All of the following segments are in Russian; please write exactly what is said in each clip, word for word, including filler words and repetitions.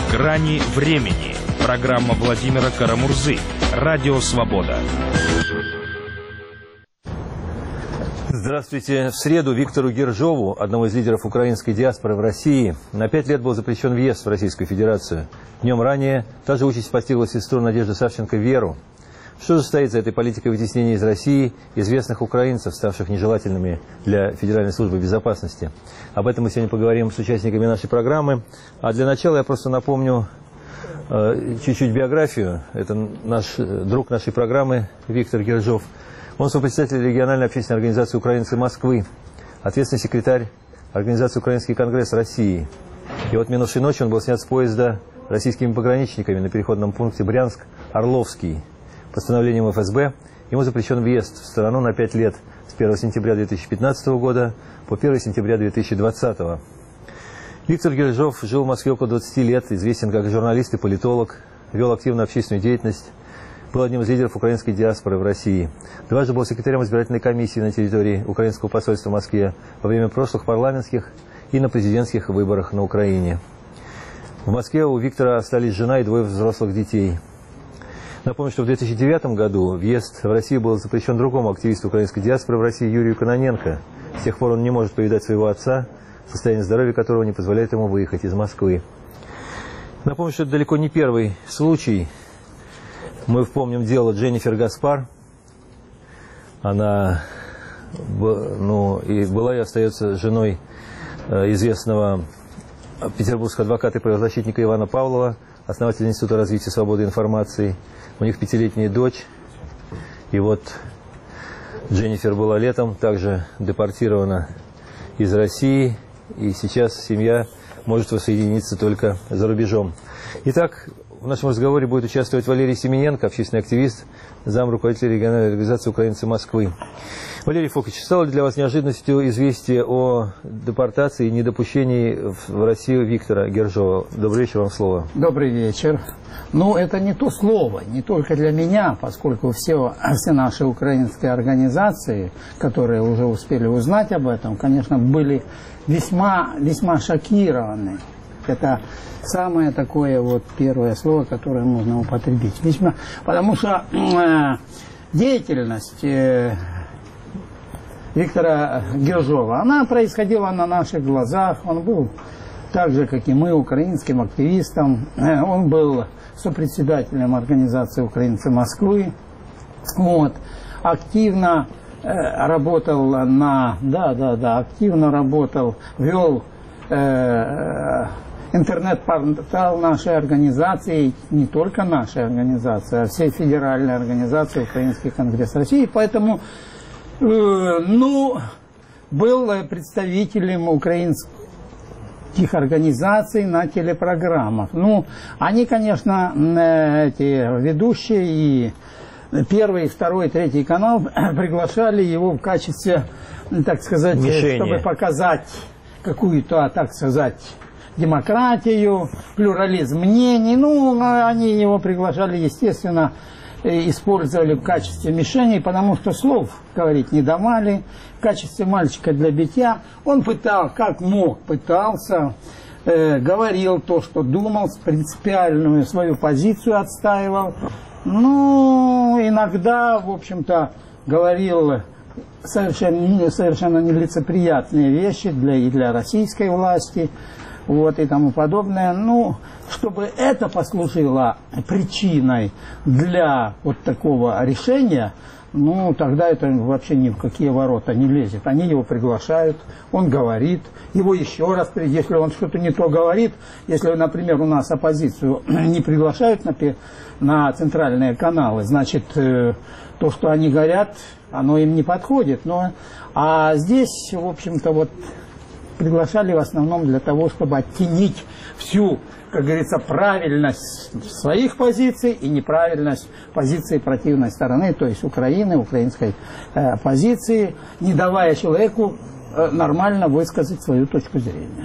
Грани времени. Программа Владимира Карамурзы. Радио Свобода. Здравствуйте. В среду Виктору Гержову, одному из лидеров украинской диаспоры в России, на пять лет был запрещен въезд в Российскую Федерацию. Днем ранее та же участь постигла сестру Надежды Савченко Веру. Что же стоит за этой политикой вытеснения из России известных украинцев, ставших нежелательными для Федеральной службы безопасности? Об этом мы сегодня поговорим с участниками нашей программы. А для начала я просто напомню чуть-чуть э, биографию. Это наш друг нашей программы Виктор Гержов. Он сопредседатель региональной общественной организации «Украинцы Москвы», ответственный секретарь организации «Украинский конгресс России». И вот минувшей ночью он был снят с поезда российскими пограничниками на переходном пункте Брянск-Орловский. Постановлением эф эс бэ ему запрещен въезд в страну на пять лет с первого сентября две тысячи пятнадцатого года по первое сентября две тысячи двадцатого. Виктор Гержов жил в Москве около двадцати лет, известен как журналист и политолог, вел активную общественную деятельность, был одним из лидеров украинской диаспоры в России. Дважды был секретарем избирательной комиссии на территории украинского посольства в Москве во время прошлых парламентских и на президентских выборах на Украине. В Москве у Виктора остались жена и двое взрослых детей. Напомню, что в две тысячи девятом году въезд в Россию был запрещен другому активисту украинской диаспоры в России Юрию Кононенко. С тех пор он не может повидать своего отца, состояние здоровья которого не позволяет ему выехать из Москвы. Напомню, что это далеко не первый случай. Мы помним дело Дженнифер Гаспар. Она ну, и была и остается женой известного петербургского адвоката и правозащитника Ивана Павлова, основатель Института развития свободы информации. У них пятилетняя дочь. И вот Дженнифер была летом также депортирована из России. И сейчас семья может воссоединиться только за рубежом. Итак, в нашем разговоре будет участвовать Валерий Семененко, общественный активист, зам руководителя региональной организации «Украинцы Москвы». Валерий Фокович, стало ли для вас неожиданностью известие о депортации и недопущении в Россию Виктора Гержова? Добрый вечер, вам слово. Добрый вечер. Ну, это не то слово, не только для меня, поскольку все, все наши украинские организации, которые уже успели узнать об этом, конечно, были весьма, весьма шокированы. Это самое такое вот первое слово, которое можно употребить. Весьма, потому что э, деятельность э, Виктора Гержова, она происходила на наших глазах. Он был так же, как и мы, украинским активистом. Э, он был сопредседателем организации «Украинцы Москвы». Вот. Активно э, работал на... Да, да, да, активно работал, вел... Э, интернет-портал нашей организации, не только нашей организации, а всей федеральной организации «Украинский конгресс России». Поэтому, э, ну, был представителем украинских организаций на телепрограммах. Ну, они, конечно, эти ведущие и первый, второй, третий канал приглашали его в качестве, так сказать, мишени, чтобы показать какую-то, так сказать, демократию, плюрализм мнений. Ну, они его приглашали, естественно, использовали в качестве мишени, потому что слов говорить не давали, в качестве мальчика для битья. Он пытал, как мог, пытался, э, говорил то, что думал, принципиальную свою позицию отстаивал. Ну, иногда, в общем-то, говорил совершенно, совершенно нелицеприятные вещи для, и для российской власти, вот, и тому подобное. Ну, чтобы это послужило причиной для вот такого решения, ну, тогда это вообще ни в какие ворота не лезет. Они его приглашают, он говорит, его еще раз, если он что-то не то говорит, если, например, у нас оппозицию не приглашают на, на центральные каналы, значит, то, что они говорят, оно им не подходит. Но, а здесь, в общем-то, вот приглашали в основном для того, чтобы оттенить всю, как говорится, правильность своих позиций и неправильность позиции противной стороны, то есть Украины, украинской э, позиции, не давая человеку э, нормально высказать свою точку зрения.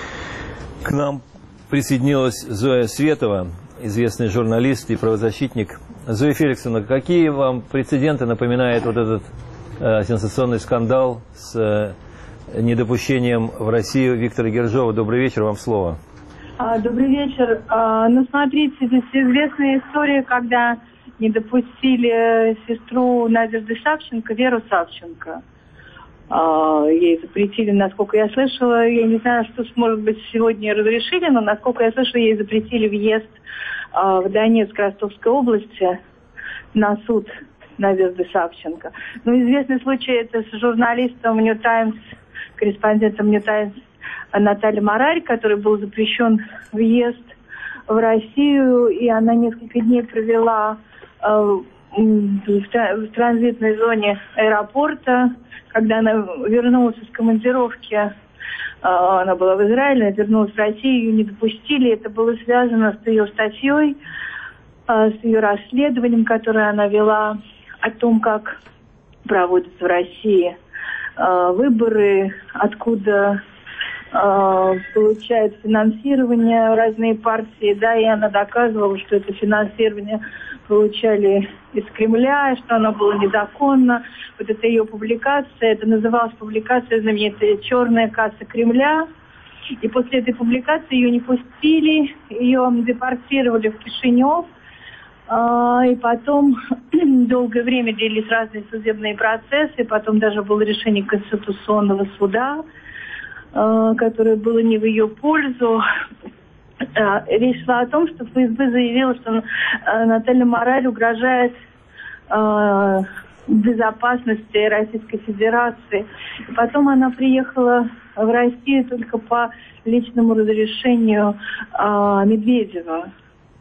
К нам присоединилась Зоя Светова, известный журналист и правозащитник. Зоя Феликсовна, какие вам прецеденты напоминает вот этот э, сенсационный скандал с э, недопущением в Россию Виктора Гержова? Добрый вечер, вам слово. Добрый вечер. Ну, смотрите, здесь известная история, когда не допустили сестру Надежды Савченко, Веру Савченко. Ей запретили, насколько я слышала, я не знаю, что, может быть, сегодня разрешили, но, насколько я слышала, ей запретили въезд в Донецк, Ростовской области на суд Надежды Савченко. Ну, известный случай это с журналистом New Times, корреспондентом New Times Натальей Марарь, который был запрещен въезд в Россию, и она несколько дней провела э, в транзитной зоне аэропорта. Когда она вернулась из командировки, э, она была в Израиле, она вернулась в Россию, ее не допустили. Это было связано с ее статьей, э, с ее расследованием, которое она вела о том, как проводятся в России э, выборы, откуда получают финансирование разные партии, да, и она доказывала, что это финансирование получали из Кремля, что оно было незаконно. Вот это ее публикация, это называлась публикация знаменитая «Черная касса Кремля». И после этой публикации ее не пустили, ее депортировали в Кишинев, и потом долгое время длились разные судебные процессы, потом даже было решение Конституционного суда, которое было не в ее пользу. Речь шла о том, что ФСБ заявила, что Наталья Марарь угрожает безопасности Российской Федерации. И потом она приехала в Россию только по личному разрешению Медведева,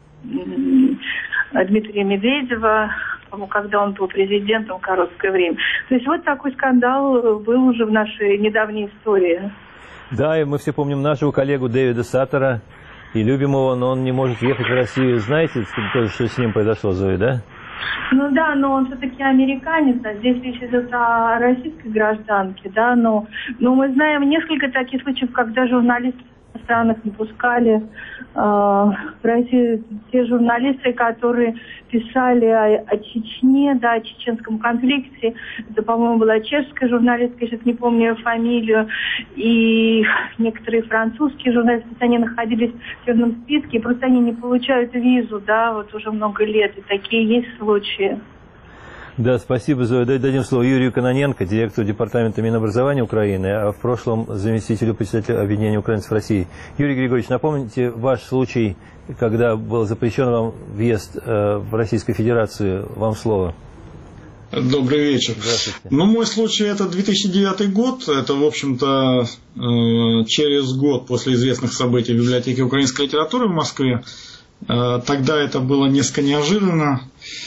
Дмитрия Медведева, когда он был президентом короткое время. То есть вот такой скандал был уже в нашей недавней истории. Да, и мы все помним нашего коллегу Дэвида Саттера и любим его, но он не может ехать в Россию. Знаете, что с ним произошло, Зоя, да? Ну да, но он все-таки американец, а здесь речь идет о российской гражданке, да, но, но мы знаем несколько таких случаев, когда журналисты в странах не пускали э, в Россию те журналисты, которые писали о, о Чечне, да, о чеченском конфликте. Это, по-моему, была чешская журналистка, я сейчас не помню ее фамилию, и некоторые французские журналисты, они находились в черном списке, и просто они не получают визу, да, вот уже много лет, и такие есть случаи. Да, спасибо, Зоя. Дадим слово Юрию Кононенко, директору департамента Минобразования Украины, а в прошлом заместителю председателя объединения украинцев России. Юрий Григорьевич, напомните ваш случай, когда был запрещен вам въезд э, в Российскую Федерацию. Вам слово. Добрый вечер. Здравствуйте. Ну, мой случай это две тысячи девятый год. Это, в общем-то, э, через год после известных событий в библиотеке украинской литературы в Москве. Э, тогда это было несколько неожиданно.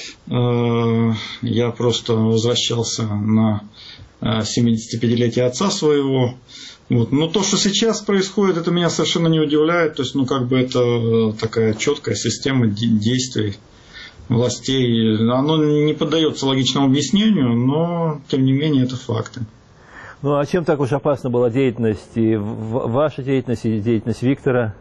Я просто возвращался на семидесятипятилетие отца своего. Вот. Но то, что сейчас происходит, это меня совершенно не удивляет. То есть, ну, как бы это такая четкая система действий властей. Оно не поддается логичному объяснению, но, тем не менее, это факты. Ну, а чем так уж опасна была деятельность, и ваша деятельность, и деятельность Виктора?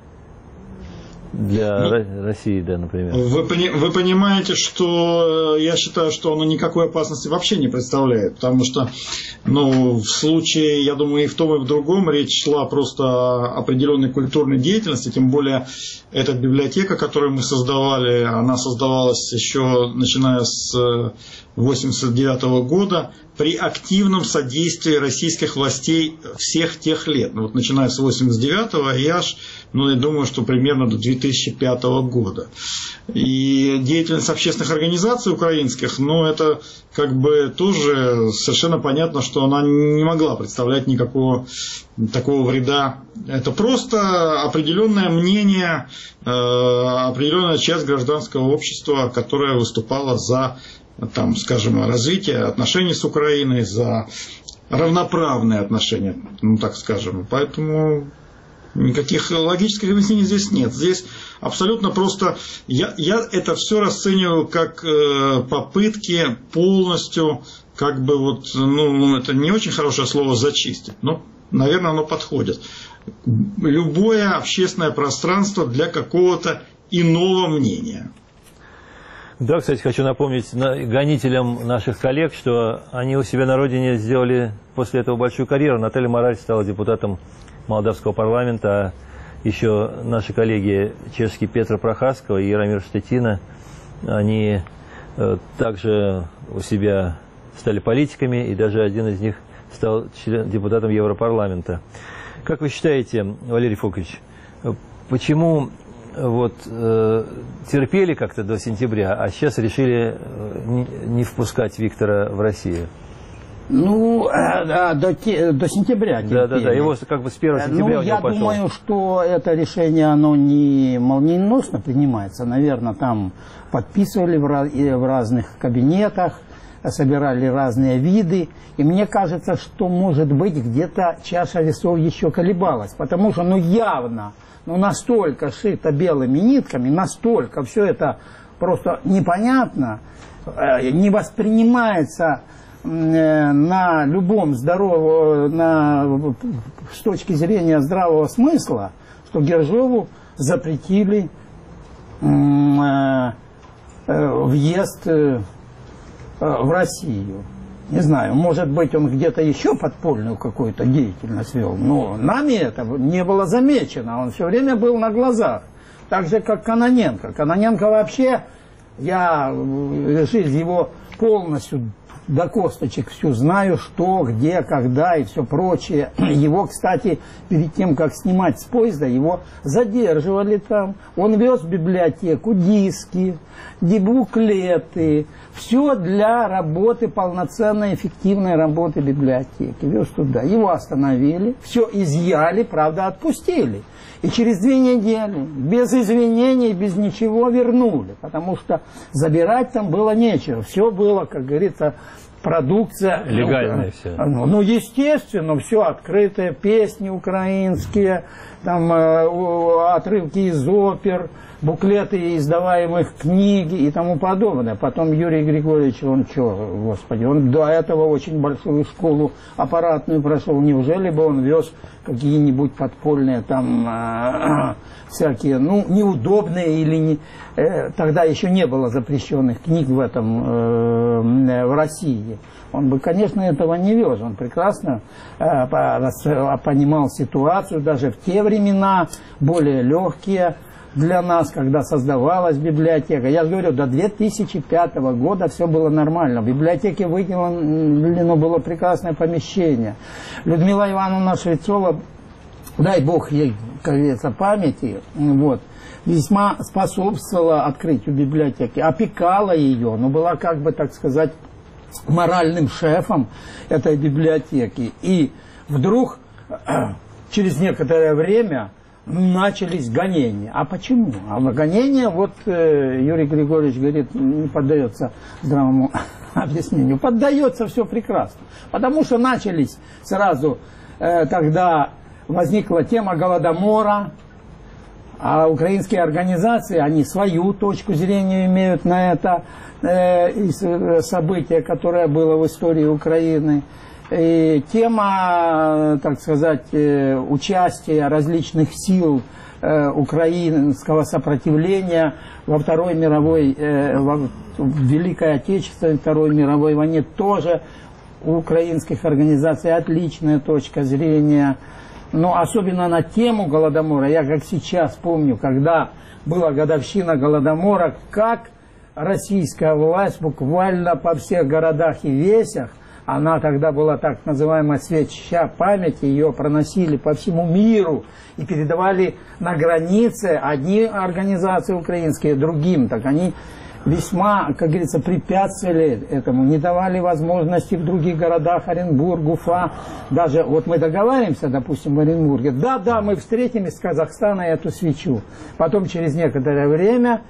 Для ну, России, да, например. Вы, вы понимаете, что я считаю, что оно никакой опасности вообще не представляет, потому что, ну, в случае, я думаю, и в том, и в другом речь шла просто о определенной культурной деятельности, тем более эта библиотека, которую мы создавали, она создавалась еще начиная с восемьдесят девятого года при активном содействии российских властей всех тех лет. Ну, вот начиная с восемьдесят девятого и аж, ну, я думаю, что примерно до две тысячи пятого года. И деятельность общественных организаций украинских, ну, это как бы тоже совершенно понятно, что она не могла представлять никакого такого вреда. Это просто определенное мнение, определенная часть гражданского общества, которая выступала за, там, скажем, развитие отношений с Украиной, за равноправные отношения, ну, так скажем. Поэтому никаких логических объяснений здесь нет. Здесь абсолютно просто я, я это все расцениваю как э, попытки полностью, как бы вот, ну, это не очень хорошее слово зачистить, но, наверное, оно подходит. Любое общественное пространство для какого-то иного мнения. Да, кстати, хочу напомнить гонителям наших коллег, что они у себя на родине сделали после этого большую карьеру. Наталья Марарь стала депутатом молдавского парламента, а еще наши коллеги чешские Петра Прохаскова и Яромир Штетина, они э, также у себя стали политиками, и даже один из них стал член, депутатом Европарламента. Как вы считаете, Валерий Фокович, почему вот, э, терпели как-то до сентября, а сейчас решили не, не впускать Виктора в Россию? Ну, э, да, до, те, до сентября. Да, да, да, его как бы с первого сентября ну, у него я пошел. думаю, что это решение, оно не молниеносно принимается. Наверное, там подписывали в, раз, в разных кабинетах, собирали разные виды. И мне кажется, что, может быть, где-то чаша весов еще колебалась. Потому что, ну, явно, ну, настолько шито белыми нитками, настолько все это просто непонятно, не воспринимается на любом здоровом, на, с точки зрения здравого смысла, что Гержову запретили э, э, въезд э, в Россию. Не знаю, может быть, он где-то еще подпольную какую-то деятельность вел, но нами это не было замечено, он все время был на глазах. Так же, как Кононенко. Кононенко вообще, я жизнь его полностью до косточек всю знаю, что, где, когда и все прочее. Его, кстати, перед тем, как снимать с поезда, его задерживали там. Он вез в библиотеку диски, буклеты. Все для работы, полноценной, эффективной работы библиотеки. Вез туда. Его остановили, все изъяли, правда, отпустили. И через две недели, без извинений, без ничего вернули. Потому что забирать там было нечего. Все было, как говорится, продукция. Легальная ну, все. Ну, ну, естественно, все открытое. Песни украинские, там, э, отрывки из опер, буклеты издаваемых книг и тому подобное. Потом Юрий Григорьевич, он что, господи, он до этого очень большую школу аппаратную прошел. Неужели бы он вез какие-нибудь подпольные там э, всякие, ну, неудобные или не... Э, тогда еще не было запрещенных книг в этом, э, в России. Он бы, конечно, этого не вез. Он прекрасно э, понимал ситуацию, даже в те времена, более легкие для нас, когда создавалась библиотека. Я же говорю, до две тысячи пятого года все было нормально. В библиотеке выделено было прекрасное помещение. Людмила Ивановна Швецова, дай бог ей, как говорится, памяти, вот, весьма способствовала открытию библиотеки, опекала ее, но была, как бы, так сказать, моральным шефом этой библиотеки. И вдруг, через некоторое время, начались гонения. А почему? А гонения, вот э, Юрий Григорьевич говорит, не поддается здравому объяснению. Поддается все прекрасно. Потому что начались сразу, э, тогда возникла тема Голодомора, а украинские организации, они свою точку зрения имеют на это э, событие, которое было в истории Украины. И тема, так сказать, участия различных сил украинского сопротивления во Второй мировой, в Великой Отечественной Второй мировой войне тоже у украинских организаций отличная точка зрения. Но особенно на тему Голодомора, я как сейчас помню, когда была годовщина Голодомора, как российская власть буквально по всех городах и весях, она тогда была так называемая свеча памяти, ее проносили по всему миру и передавали на границе одни организации украинские другим. Так они весьма, как говорится, препятствовали этому, не давали возможности в других городах, Оренбург, Уфа. Даже вот мы договариваемся, допустим, в Оренбурге, да-да, мы встретим из Казахстана эту свечу. Потом через некоторое время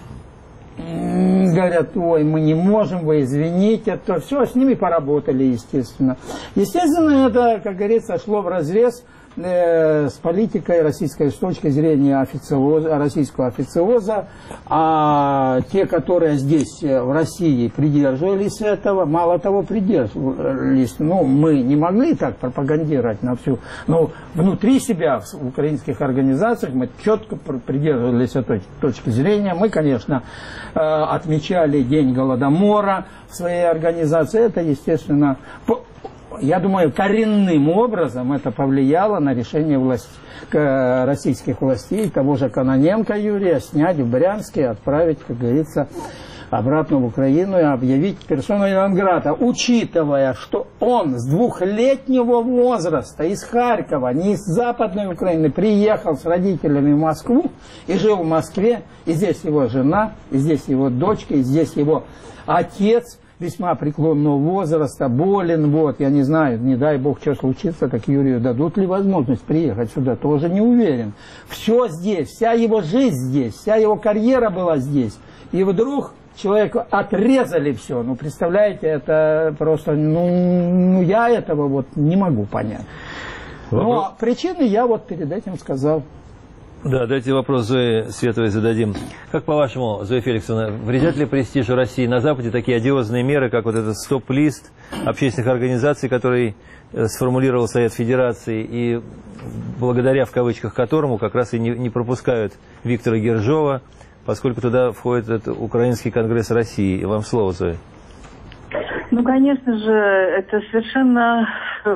говорят, ой, мы не можем, вы извините, это все, с ними поработали, естественно. Естественно, это, как говорится, шло вразрез э, с политикой российской с точки зрения официоза, российского официоза, а те, которые здесь, в России, придерживались этого, мало того, придерживались, ну, мы не могли так пропагандировать на всю, но внутри себя, в украинских организациях, мы четко придерживались этой точки зрения. Мы, конечно, отмечали День Голодомора в своей организации. Это, естественно, я думаю, коренным образом это повлияло на решение власть, российских властей, того же Кононенко Юрия, снять в Брянске и отправить, как говорится, обратно в Украину и объявить персону нон-грата, учитывая, что он с двухлетнего возраста из Харькова, не из Западной Украины, приехал с родителями в Москву и жил в Москве, и здесь его жена, и здесь его дочка, и здесь его отец весьма преклонного возраста, болен, вот, я не знаю, не дай бог, что случится, так Юрию дадут ли возможность приехать сюда, тоже не уверен. Все здесь, вся его жизнь здесь, вся его карьера была здесь, и вдруг человеку отрезали все. Ну, представляете, это просто, ну, ну я этого вот не могу понять. Но причины я вот перед этим сказал. Да, давайте вопрос Зое Световой зададим. Как по-вашему, Зоя Феликсовна, вредят ли престижу России на Западе такие одиозные меры, как вот этот стоп-лист общественных организаций, который сформулировал Совет Федерации, и благодаря, в кавычках, которому как раз и не, не пропускают Виктора Гержова, поскольку туда входит этот Украинский конгресс России. И вам слово, Зоя. Ну, конечно же, это совершенно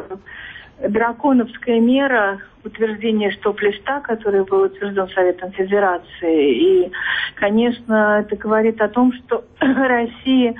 драконовская мера утверждения стоп-листа, который был утвержден Советом Федерации. И, конечно, это говорит о том, что Россия,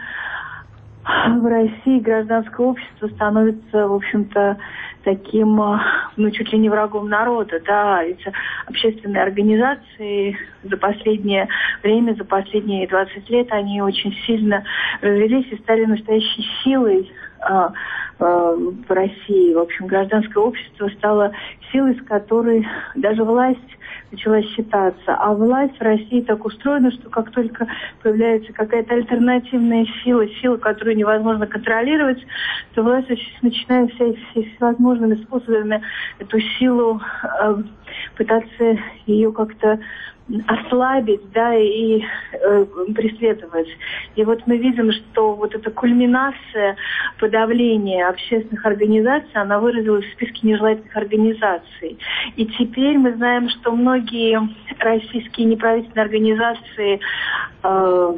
в России гражданское общество становится, в общем-то, таким, ну, чуть ли не врагом народа, да, эти общественные организации за последнее время, за последние двадцать лет, они очень сильно развелись и стали настоящей силой а, а, в России. В общем, гражданское общество стало силой, с которой даже власть начала считаться. А власть в России так устроена, что как только появляется какая-то альтернативная сила, сила, которую невозможно контролировать, то власть начинает вся, все, всевозможными способами эту силу э, пытаться ее как-то ослабить, да, и э, преследовать. И вот мы видим, что вот эта кульминация подавления общественных организаций, она выразилась в списке нежелательных организаций. И теперь мы знаем, что многие российские неправительственные организации э,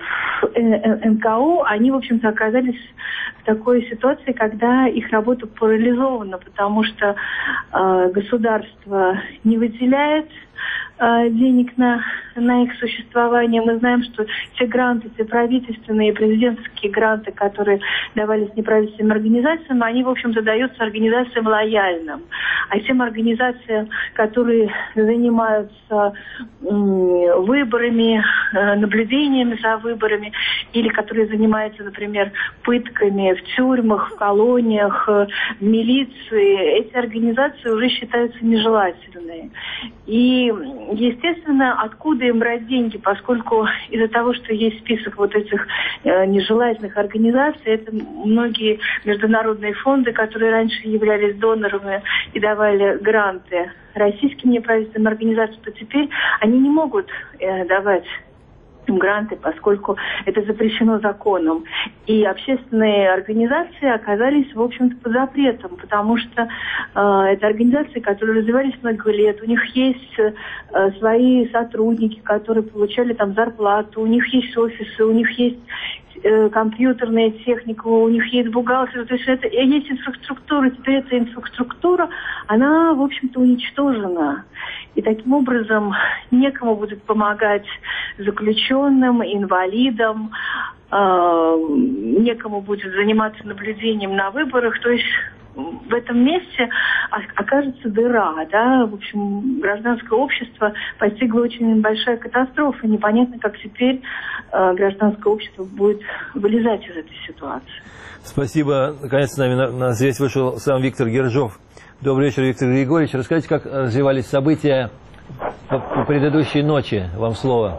эн ка о, они, в общем-то, оказались в такой ситуации, когда их работа парализована, потому что э, государство не выделяет денег на, на их существование. Мы знаем, что те гранты, те правительственные и президентские гранты, которые давались неправительственным организациям, они, в общем-то, даются организациям лояльным. А тем организациям, которые занимаются м, выборами, э, наблюдениями за выборами, или которые занимаются, например, пытками в тюрьмах, в колониях, э, в милиции, эти организации уже считаются нежелательными. И естественно, откуда им брать деньги, поскольку из-за того, что есть список вот этих э, нежелательных организаций, это многие международные фонды, которые раньше являлись донорами и давали гранты российским неправительственным организациям, то теперь они не могут э, давать гранты, поскольку это запрещено законом. И общественные организации оказались, в общем-то, под запретом, потому что э, это организации, которые развивались много лет, у них есть э, свои сотрудники, которые получали там зарплату, у них есть офисы, у них есть э, компьютерная техника, у них есть бухгалтеры, то есть это есть инфраструктура, теперь эта инфраструктура, она, в общем-то, уничтожена. И таким образом некому будет помогать заключенным, инвалидам, э, некому будет заниматься наблюдением на выборах. То есть в этом месте окажется дыра, да, в общем, гражданское общество постигла очень большая катастрофа. Непонятно, как теперь э, гражданское общество будет вылезать из этой ситуации. Спасибо. Наконец с нами на, на связь вышел сам Виктор Гержов. Добрый вечер, Виктор Григорьевич. Расскажите, как развивались события по, по предыдущей ночи. Вам слово.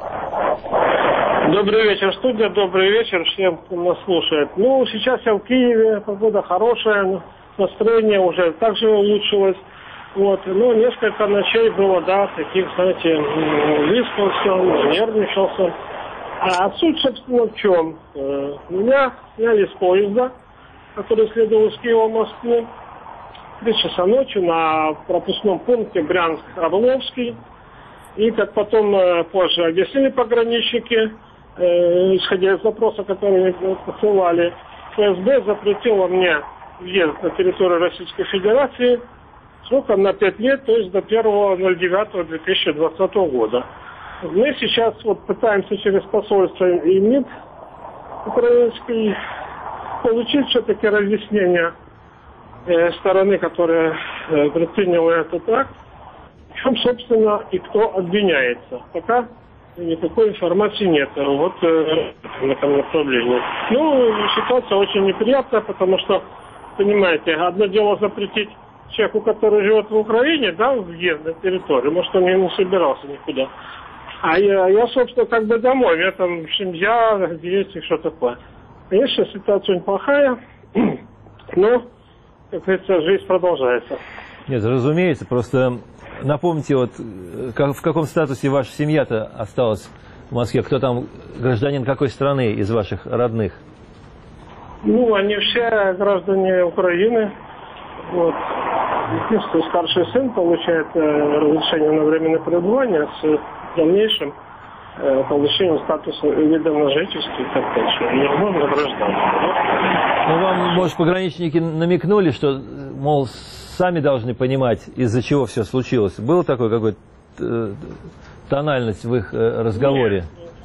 Добрый вечер, студия. Добрый вечер всем, кто нас слушает. Ну, сейчас я в Киеве, погода хорошая, настроение уже также улучшилось. Вот. Ну, несколько ночей было, да, таких, знаете, выспался, нервничался. А суть, собственно, в чем? Меня сняли с поезда, который следовал из Киева в Москву. Три часа ночи на пропускном пункте Брянск-Орловский. И, как потом э, позже объяснили пограничники, э, исходя из запроса, который мне посылали, эф эс бэ запретило мне въезд на территорию Российской Федерации сроком на пять лет, то есть до первого ноль девятого две тысячи двадцатого года. Мы сейчас вот пытаемся через посольство и МИД украинский получить все-таки разъяснение э, стороны, которая э, предприняла этот акт, в чем, собственно, и кто обвиняется. Пока никакой информации нет вот э, в этом направлении. Ну, ситуация очень неприятная, потому что, понимаете, одно дело запретить человеку, который живет в Украине, да, въезд на территорию, может, он и не собирался никуда. А я, я, собственно, как бы домой, у меня там семья, дети, что такое. Конечно, ситуация очень плохая, но, как говорится, жизнь продолжается. Нет, разумеется, просто напомните, вот как, в каком статусе ваша семья-то осталась в Москве? Кто там гражданин какой страны из ваших родных? Ну, они все граждане Украины. Вот. Единственный старший сын получает э, разрешение на временное пребывание с дальнейшим э, получением статуса вида на жительство и так дальше. И его на гражданство. Ну, вам, может, пограничники намекнули, что, мол, сами должны понимать, из-за чего все случилось. Было такое какое-то э, тональность в их э, разговоре?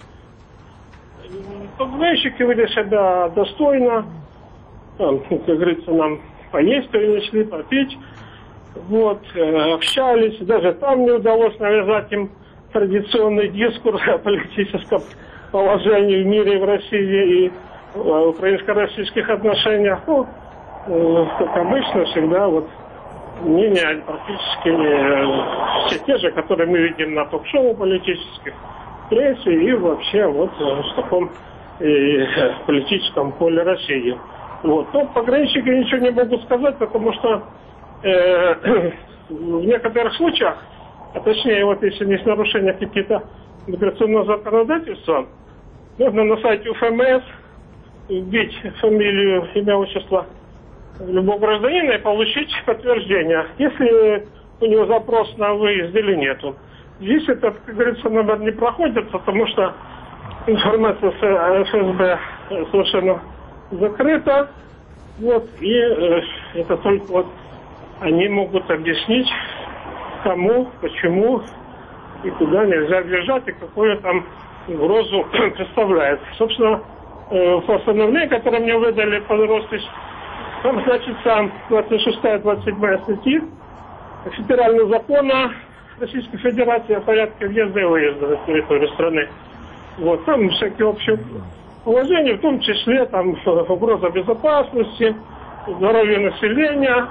Пограничники вели себя достойно. Там, как говорится, нам поесть принесли, попить. Вот, э, общались. Даже там не удалось навязать им традиционный дискурс о политическом положении в мире, в России и в украинско-российских отношениях. Ну, э, как обычно, всегда вот мнения практически э, все те же, которые мы видим на ток-шоу политических, в прессе и вообще вот в таком э, политическом поле России. Вот. Но пограничники ничего не могут сказать, потому что э, в некоторых случаях, а точнее, вот если не с нарушения каких-то миграционного законодательства, можно на сайте УФМС вбить фамилию, имя, отчество любого гражданина и получить подтверждение, если у него запрос на выезд или нету. Здесь это, как говорится, номер не проходит, потому что информация с ФСБ совершенно закрыта. Вот, и э, это только вот они могут объяснить, кому, почему и куда нельзя въезжать, и какую там угрозу представляет. Собственно, э, в постановлении, которое мне выдали под роспись, там значится двадцать шестая двадцать седьмая статьи Федерального закона Российской Федерации о порядке въезда и выезда на территорию страны. Вот, там всякие общие положения, в том числе там угроза безопасности, здоровья населения,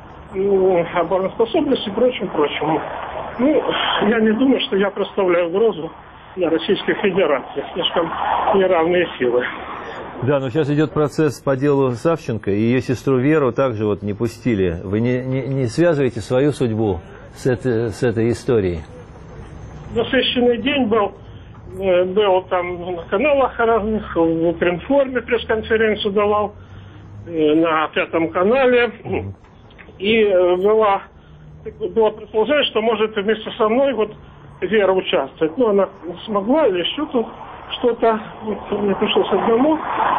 обороноспособности и прочим, прочему. Ну, я не думаю, что я представляю угрозу для Российской Федерации. Слишком неравные силы. Да, но сейчас идет процесс по делу Савченко, и ее сестру Веру также вот не пустили. Вы не, не, не связываете свою судьбу с этой, с этой историей? Насыщенный день был. Был там на каналах разных, в Укринформе пресс-конференцию давал, на Пятом канале. И было, было предположение, что может вместе со мной вот Вера участвовать. Но она смогла или что-то, что-то, вот, мне пришлось одному.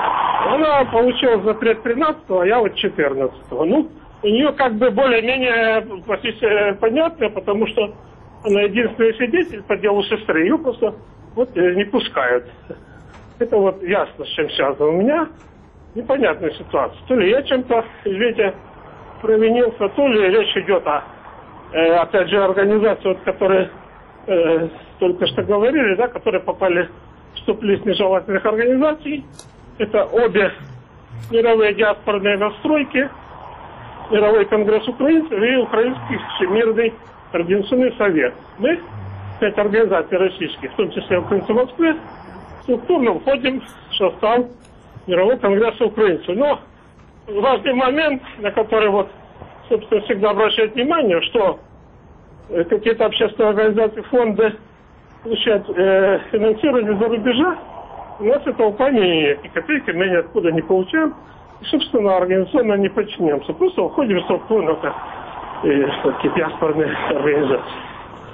Она получила запрет тринадцатого, а я вот четырнадцатого. Ну, у нее как бы более-менее позиция понятная, потому что она единственный свидетель по делу сестры. Ее просто вот не пускают. Это вот ясно, с чем связано. У меня непонятная ситуация. То ли я чем-то, извините, провинился, то ли речь идет о, э, опять же, организации, вот, которые э, только что говорили, да, которые попали в стоп-лист нежелательных организаций. Это обе мировые диаспорные настройки, Мировой конгресс украинцев и Украинский всемирный Координационный совет. Мы, пять организаций российских, в том числе украинцы в Москве, структурно входим в состав Мирового конгресса украинцев. Но важный момент, на который вот, собственно, всегда обращают внимание, что какие-то общественные организации, фонды получают э, финансирование за рубежа, у нас этого плане нет. Ни копейки мы ниоткуда не получаем. И, собственно, организационно не подчиняемся. Просто уходим в структурно такие диаспорные организации.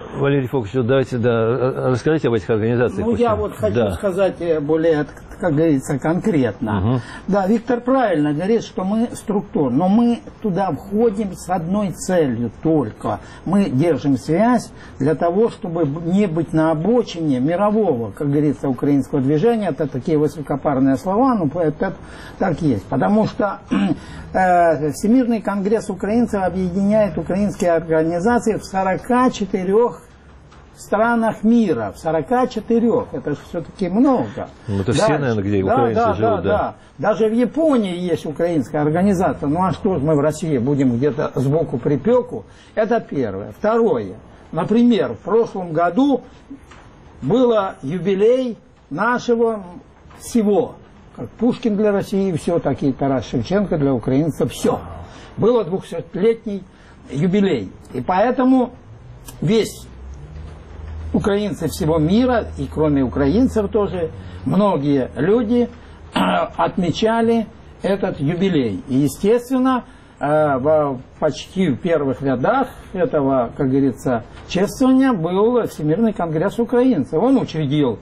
Валерий Фокович, давайте, да, расскажите об этих организациях. Ну, пусть. я вот хочу да. сказать более, как говорится, конкретно. Угу. Да, Виктор правильно говорит, что мы структура, но мы туда входим с одной целью только. Мы держим связь для того, чтобы не быть на обочине мирового, как говорится, украинского движения. Это такие высокопарные слова, но это так есть. Потому что э, Всемирный конгресс украинцев объединяет украинские организации в сорока четырёх странах мира, в сорока четырёх, это же все-таки много. Ну, это все, наверное, где да, украинцы да, живут. Да, да, да. Даже в Японии есть украинская организация. Ну а что же мы в России будем где-то сбоку припеку? Это первое. Второе. Например, в прошлом году было юбилей нашего всего. Как Пушкин для России, все, так и Тарас Шевченко для украинцев, все. Было двухсотлетний юбилей. И поэтому весь украинцы всего мира, и кроме украинцев тоже, многие люди отмечали этот юбилей. И, естественно, почти в первых рядах этого, как говорится, чествования был Всемирный конгресс украинцев. Он учредил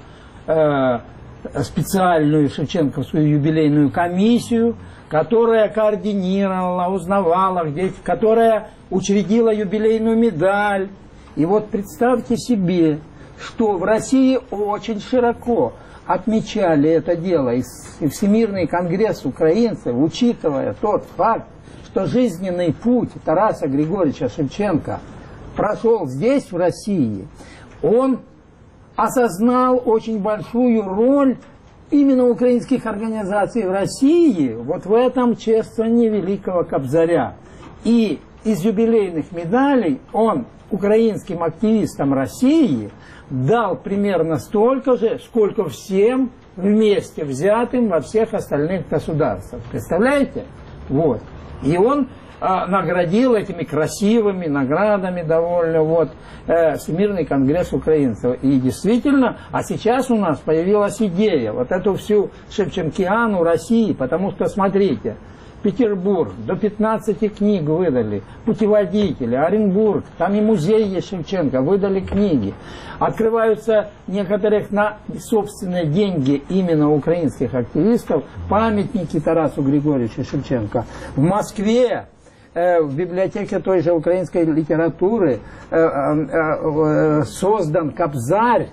специальную шевченковскую юбилейную комиссию, которая координировала, узнавала, где, которая учредила юбилейную медаль. И вот представьте себе, что в России очень широко отмечали это дело. И Всемирный конгресс украинцев, учитывая тот факт, что жизненный путь Тараса Григорьевича Шевченко прошел здесь, в России, он осознал очень большую роль именно украинских организаций в России вот в этом чествовании великого Кобзаря. И из юбилейных медалей он украинским активистам России дал примерно столько же, сколько всем вместе взятым во всех остальных государствах. Представляете? Вот. И он а, наградил этими красивыми наградами довольно вот, э, Всемирный конгресс украинцев. И действительно, а сейчас у нас появилась идея вот эту всю шевченкиану России, потому что, смотрите, Петербург, до пятнадцати книг выдали, путеводители, Оренбург, там и музей есть Шевченко, выдали книги. Открываются некоторых на собственные деньги именно украинских активистов памятники Тарасу Григорьевичу Шевченко. В Москве, э, в библиотеке той же украинской литературы э, э, э, создан Кобзарь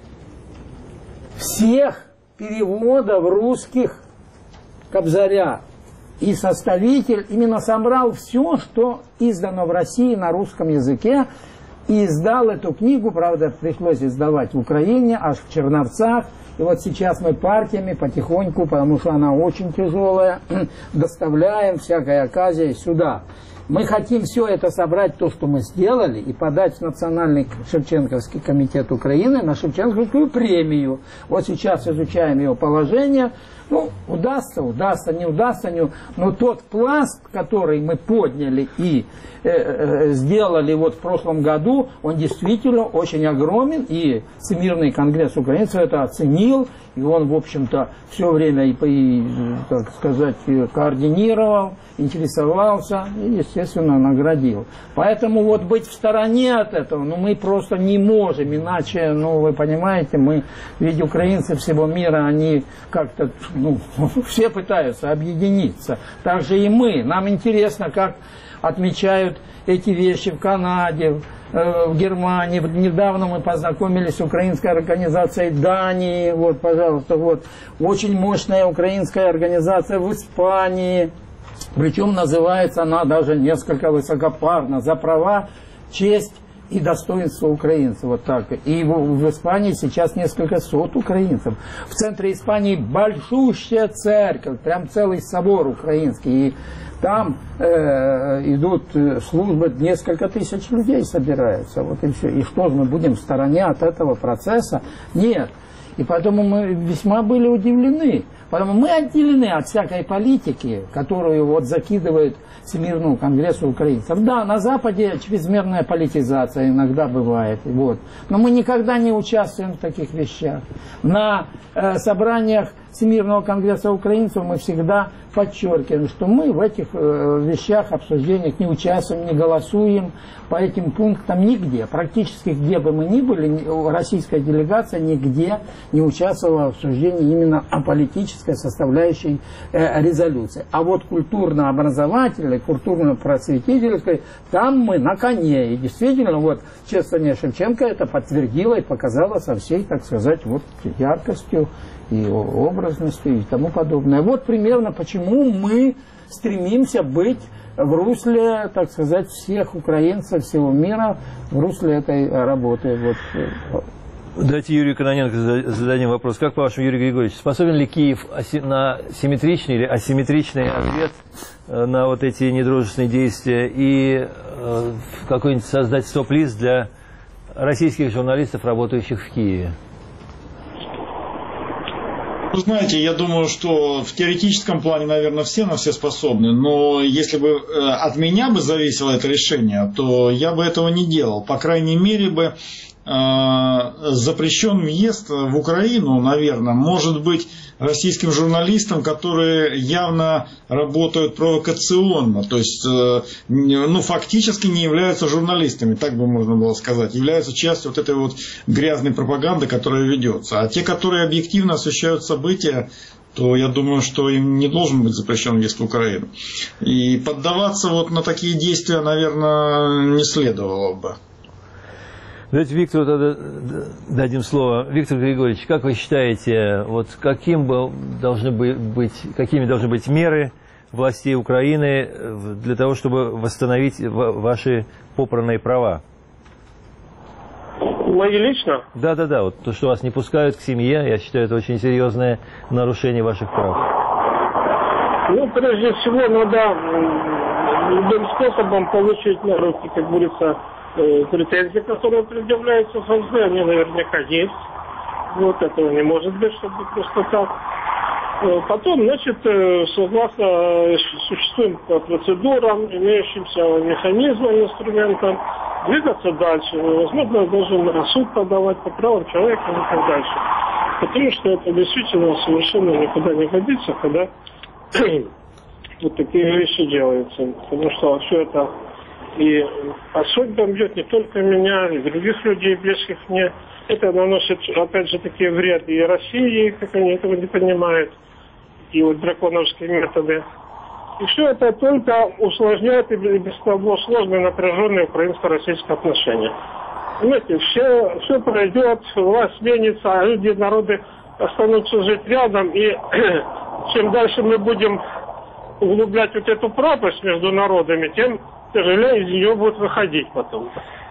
всех переводов русских Кобзаря. И составитель именно собрал все, что издано в России на русском языке, и издал эту книгу, правда, пришлось издавать в Украине, аж в Черновцах. И вот сейчас мы партиями потихоньку, потому что она очень тяжелая, доставляем всякой оказии сюда. Мы хотим все это собрать, то, что мы сделали, и подать в Национальный Шевченковский комитет Украины на Шевченковскую премию. Вот сейчас изучаем его положение. Ну, удастся, удастся, не удастся, не... но тот пласт, который мы подняли и э, э, сделали вот в прошлом году, он действительно очень огромен, и Всемирный конгресс украинцев это оценил, и он, в общем-то, все время, и, и, так сказать, координировал, интересовался и, естественно, наградил. Поэтому вот быть в стороне от этого, ну, мы просто не можем, иначе, ну, вы понимаете, мы, ведь украинцы всего мира, они как-то, ну, все пытаются объединиться. Также и мы. Нам интересно, как отмечают эти вещи в Канаде, в Германии. Недавно мы познакомились с украинской организацией Дании. Вот, пожалуйста, вот. Очень мощная украинская организация в Испании. Причем называется она даже несколько высокопарно. За права, честь и достоинство украинцев. Вот так. И в, в Испании сейчас несколько сот украинцев. В центре Испании большущая церковь, прям целый собор украинский. И там э, идут службы, несколько тысяч людей собираются. Вот и все. И что же, мы будем в стороне от этого процесса? Нет. И поэтому мы весьма были удивлены. Поэтому мы отделены от всякой политики, которую вот закидывает Всемирному конгрессу украинцев. Да, на Западе чрезмерная политизация иногда бывает. Вот. Но мы никогда не участвуем в таких вещах. На э, собраниях Всемирного конгресса украинцев мы всегда подчеркиваем, что мы в этих э, вещах, обсуждениях не участвуем, не голосуем по этим пунктам нигде. Практически где бы мы ни были, российская делегация нигде не участвовала в обсуждении именно о политической составляющей э, резолюции. А вот культурно-образовательной, культурно-просветительской, там мы на коне. И действительно, вот чествование Шевченко это подтвердило и показало со всей, так сказать, вот яркостью и образностью и тому подобное. Вот примерно почему мы стремимся быть в русле, так сказать, всех украинцев, всего мира, в русле этой работы. Вот. Давайте Юрию Кононенко зададим вопрос. Как, по-вашему, Юрий Григорьевич, способен ли Киев на симметричный или асимметричный ответ на вот эти недружественные действия и какой-нибудь создать стоп-лист для российских журналистов, работающих в Киеве? Вы знаете, я думаю, что в теоретическом плане, наверное, все на все способны, но если бы от меня бы зависело это решение, то я бы этого не делал. По крайней мере, бы запрещен въезд в Украину, наверное, может быть российским журналистам, которые явно работают провокационно, то есть, ну, фактически не являются журналистами, так бы можно было сказать, являются частью вот этой вот грязной пропаганды, которая ведется. А те, которые объективно освещают события, то я думаю, что им не должен быть запрещен въезд в Украину. И поддаваться вот на такие действия, наверное, не следовало бы. Давайте Виктору тогда дадим слово. Виктор Григорьевич, как вы считаете, вот каким бы должны быть, какими должны быть меры властей Украины для того, чтобы восстановить ваши попранные права? Мои лично? Да, да, да. Вот то, что вас не пускают к семье, я считаю, это очень серьезное нарушение ваших прав. Ну, прежде всего, надо любым способом получить на руки, как говорится, претензии, которые предъявляются в ФСБ, они наверняка есть. Вот этого не может быть, чтобы просто так. Потом, значит, согласно существующим процедурам, имеющимся механизмам, инструментам, двигаться дальше. Возможно, должен суд подавать по правам человека и так дальше. Потому что это действительно совершенно никуда не годится, когда вот такие вещи делаются. Потому что все это и особенно бьет не только меня, и других людей, близких мне. Это наносит, опять же, такие вреды и России, как они этого не понимают, и вот драконовские методы. И все это только усложняет и без того сложные напряженные украинско-российские отношения. Понимаете, все, все пройдет, власть сменится, а люди, народы останутся жить рядом, и чем дальше мы будем углублять вот эту пропасть между народами, тем тяжелее из нее будет выходить потом.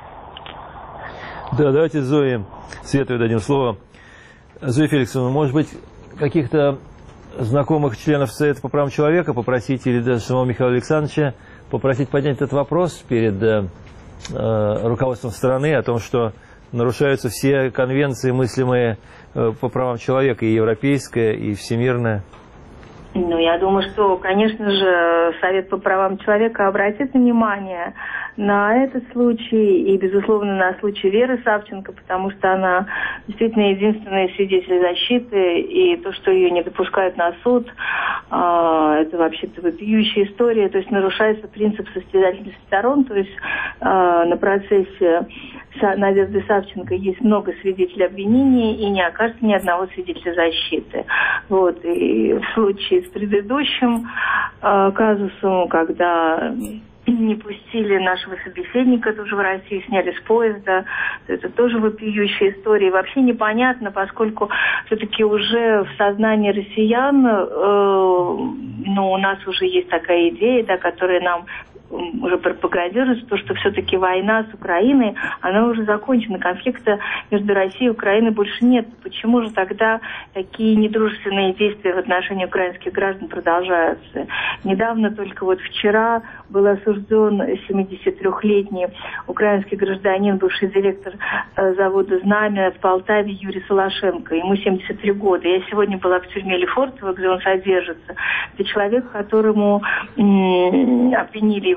Да, давайте Зое Световой дадим слово. Зоя Феликсовна, может быть, каких-то знакомых членов Совета по правам человека попросить, или даже самого Михаила Александровича попросить поднять этот вопрос перед э, руководством страны о том, что нарушаются все конвенции, мыслимые э, по правам человека, и европейская, и всемирная? Ну, я думаю, что, конечно же, Совет по правам человека обратит внимание на этот случай и, безусловно, на случай Веры Савченко, потому что она действительно единственный свидетель защиты, и то, что ее не допускают на суд, это вообще-то вопиющая история, то есть нарушается принцип состязательности сторон, то есть на процессе Надежды Савченко есть много свидетелей обвинения и не окажется ни одного свидетеля защиты. Вот. И в случае с предыдущим э, казусом, когда не пустили нашего собеседника тоже в Россию, сняли с поезда, это тоже вопиющая история. И вообще непонятно, поскольку все-таки уже в сознании россиян, э, ну, у нас уже есть такая идея, да, которая нам уже пропагандируется, то, что все-таки война с Украиной, она уже закончена. Конфликта между Россией и Украиной больше нет. Почему же тогда такие недружественные действия в отношении украинских граждан продолжаются? Недавно, только вот вчера, был осужден семидесятитрёхлетний украинский гражданин, бывший директор завода «Знамя» в Полтаве Юрий Солошенко. Ему семьдесят три года. Я сегодня была в тюрьме Лефортово, где он содержится. Это человек, которому м- обвинили его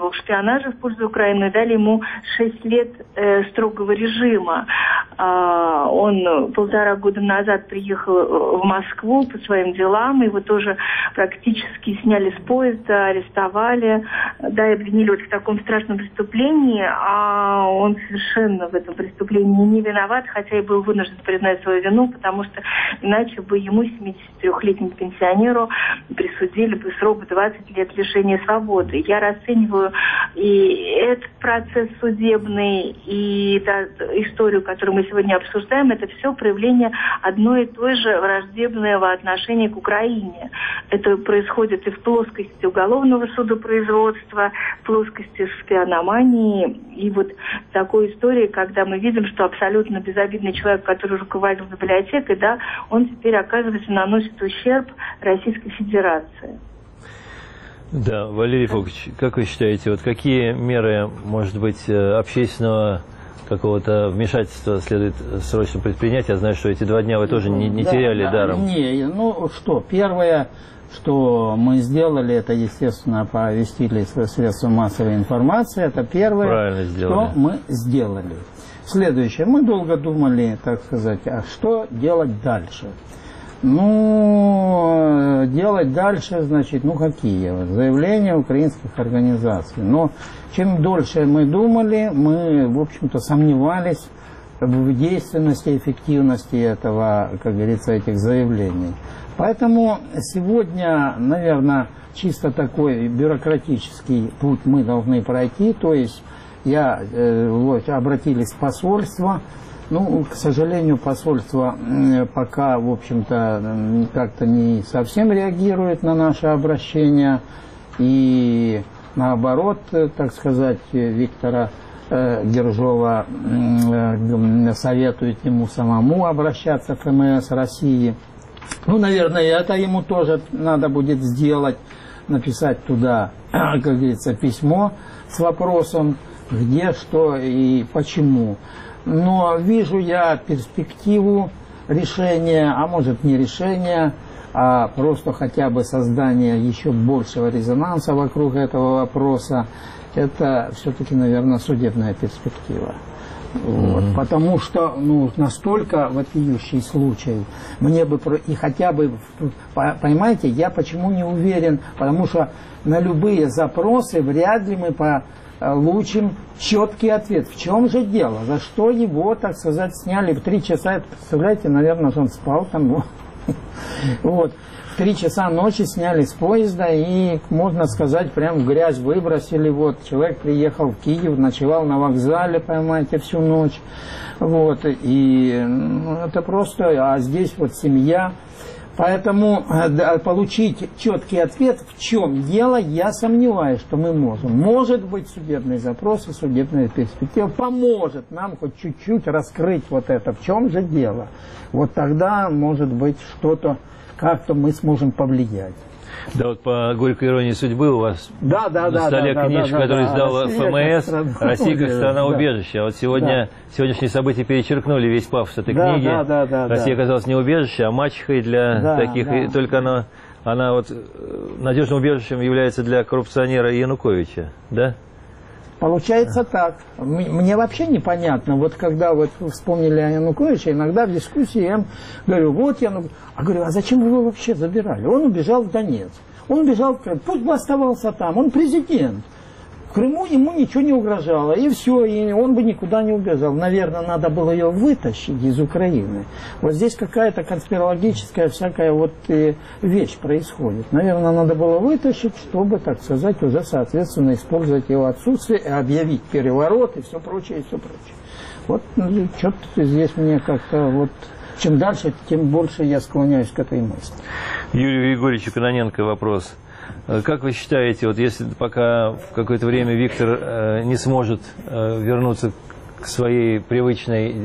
его в шпионаже в пользу Украины, дали ему шесть лет э, строгого режима. А, он полтора года назад приехал в Москву по своим делам, его тоже практически сняли с поезда, арестовали, да, и обвинили вот в таком страшном преступлении, а он совершенно в этом преступлении не виноват, хотя и был вынужден признать свою вину, потому что иначе бы ему, семидесятитрёхлетнему пенсионеру, присудили бы срок двадцать лет лишения свободы. Я расцениваю и этот процесс судебный, и та историю, которую мы сегодня обсуждаем, это все проявление одной и той же враждебного отношения к Украине. Это происходит и в плоскости уголовного судопроизводства, в плоскости шпиономании, и вот такой истории, когда мы видим, что абсолютно безобидный человек, который руководил библиотекой, да, он теперь, оказывается, наносит ущерб Российской Федерации. Да, Валерий Фокович, как вы считаете, вот какие меры, может быть, общественного какого-то вмешательства следует срочно предпринять? Я знаю, что эти два дня вы тоже не, не да, теряли да, даром. Не, ну что, первое, что мы сделали, это, естественно, повестили средства массовой информации, это первое, что мы сделали. Следующее, мы долго думали, так сказать, а что делать дальше? Ну, делать дальше, значит, ну какие? Вот, заявления украинских организаций. Но чем дольше мы думали, мы, в общем-то, сомневались в действенности, эффективности этого, как говорится, этих заявлений. Поэтому сегодня, наверное, чисто такой бюрократический путь мы должны пройти. То есть я, э, вот, обратились в посольство. Ну, к сожалению, посольство пока, в общем-то, как-то не совсем реагирует на наше обращение. И наоборот, так сказать, Виктора э, Гержова э, советует ему самому обращаться в эм эс эс России. Ну, наверное, это ему тоже надо будет сделать, написать туда, как говорится, письмо с вопросом, где, что и почему. Но вижу я перспективу решения, а может не решения, а просто хотя бы создания еще большего резонанса вокруг этого вопроса. Это все-таки, наверное, судебная перспектива. Вот. Mm-hmm. Потому что ну, настолько вопиющий случай. Мне бы и хотя бы, понимаете, я почему не уверен, потому что на любые запросы вряд ли мы по получим четкий ответ. В чем же дело? За что его, так сказать, сняли в три часа? Представляете, наверное, он спал там. Вот. В три часа ночи сняли с поезда и, можно сказать, прям в грязь выбросили. Вот. Человек приехал в Киев, ночевал на вокзале, понимаете, всю ночь. Вот. И ну, это просто... А здесь вот семья... Поэтому да, получить четкий ответ, в чем дело, я сомневаюсь, что мы можем. Может быть, судебный запрос и судебная перспектива поможет нам хоть чуть-чуть раскрыть вот это, в чем же дело. Вот тогда, может быть, что-то, как-то мы сможем повлиять. Да, вот по горькой иронии судьбы у вас да, да, на столе да, книжка, да, которую да, издал да, эф эм эс, «Россия как страна убежища». А вот сегодня, да. сегодняшние события перечеркнули весь пафос этой да, книги. Да, да, да, Россия да. оказалась не убежищем, а мачехой для да, таких. Да. И только она, она вот надежным убежищем является для коррупционера Януковича, да? Получается так. Мне вообще непонятно. Вот когда вот вспомнили о Януковиче, иногда в дискуссии я говорю, вот Янукович. А говорю, а зачем вы его вообще забирали? Он убежал в Донецк. Он убежал в Крым. Пусть бы оставался там. Он президент. В Крыму ему ничего не угрожало. И все. И он бы никуда не убежал. Наверное, надо было ее вытащить из Украины. Вот здесь какая-то конспирологическая всякая вот вещь происходит. Наверное, надо было вытащить, чтобы, так сказать, уже соответственно использовать его отсутствие, и объявить переворот и все прочее, и все прочее. Вот ну, что-то здесь мне как-то вот... Чем дальше, тем больше я склоняюсь к этой мысли. Юрию Григорьевичу Кононенко вопрос. Как вы считаете, вот если пока в какое-то время Виктор э, не сможет э, вернуться к своей привычной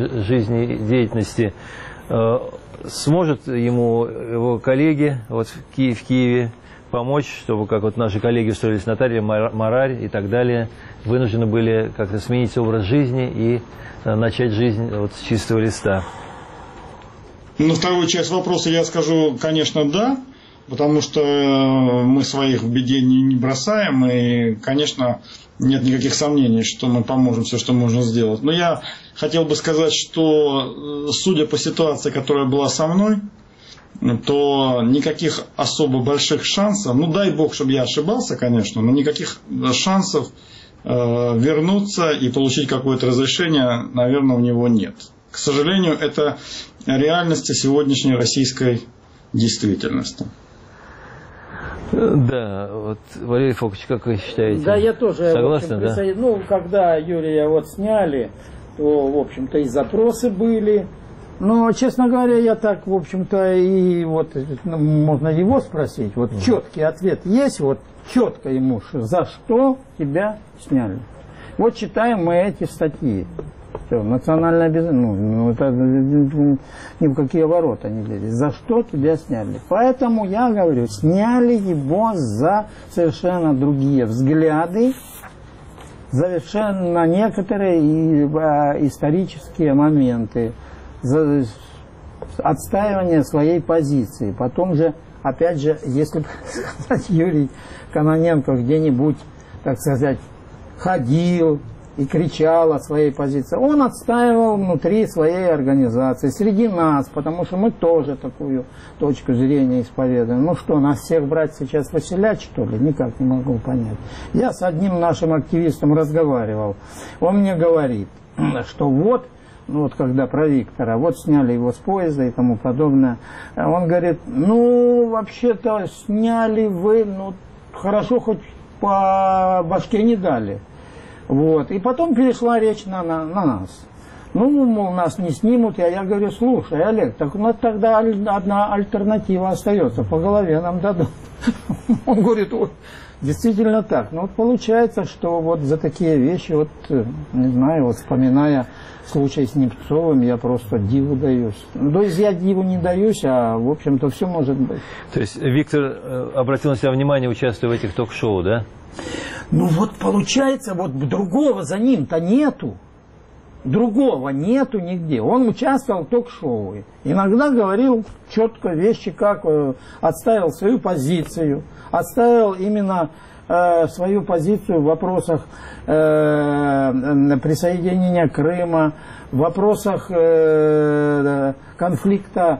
жизнедеятельности, э, сможет ему его коллеги вот в, Ки- в Киеве помочь, чтобы, как вот наши коллеги устроились, Наталья Марарь и так далее, вынуждены были как-то сменить образ жизни и э, начать жизнь вот с чистого листа? На вторую часть вопроса я скажу, конечно, да. потому что мы своих в беде не, не бросаем, и, конечно, нет никаких сомнений, что мы поможем все, что можно сделать. Но я хотел бы сказать, что, судя по ситуации, которая была со мной, то никаких особо больших шансов, ну дай бог, чтобы я ошибался, конечно, но никаких шансов э, вернуться и получить какое-то разрешение, наверное, у него нет. К сожалению, это реальность сегодняшней российской действительности. Да, вот, Валерий Фокович, как вы считаете? Да, я тоже согласен, в общем, да? Ну, когда Юрия вот сняли, то, в общем-то, и запросы были. Но, честно говоря, я так, в общем-то, и вот, ну, можно его спросить, вот mm. четкий ответ есть, вот четко ему, за что тебя сняли. Вот читаем мы эти статьи. Все, национальное обязательство, ну, ну, это ни в какие ворота не лезет. За что тебя сняли? Поэтому я говорю, сняли его за совершенно другие взгляды, совершенно некоторые и, а, исторические моменты, за отстаивание своей позиции. Потом же, опять же, если бы сказать, Юрий Кононенко где-нибудь, так сказать, ходил и кричал о своей позиции, он отстаивал внутри своей организации, среди нас, потому что мы тоже такую точку зрения исповедуем. Ну что, нас всех брать сейчас выселять, что ли? Никак не могу понять. Я с одним нашим активистом разговаривал. Он мне говорит, что вот, ну вот когда про Виктора, вот сняли его с поезда и тому подобное. Он говорит, ну вообще-то сняли вы, ну хорошо хоть по башке не дали. Вот. И потом перешла речь на, на, на нас. Ну, мол, нас не снимут. А я говорю, слушай, Олег, так у нас тогда одна альтернатива остается. По голове нам дадут. Он говорит, ой, действительно так. Но вот получается, что вот за такие вещи, вот, не знаю, вот вспоминая случай с Немцовым, я просто диву даюсь. То есть я диву не даюсь, а в общем-то все может быть. То есть Виктор обратил на себя внимание, участвуя в этих ток-шоу, да? Ну вот получается, вот другого за ним-то нету. Другого нету нигде. Он участвовал в ток-шоу. Иногда говорил четко вещи, как э, отставил свою позицию. Отставил именно э, свою позицию в вопросах э, присоединения Крыма, в вопросах э, конфликта